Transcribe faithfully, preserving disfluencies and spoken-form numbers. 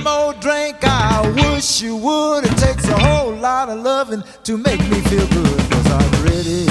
one more drink, I wish you would. It takes a whole lot of loving to make me feel good, 'cause I'm ready.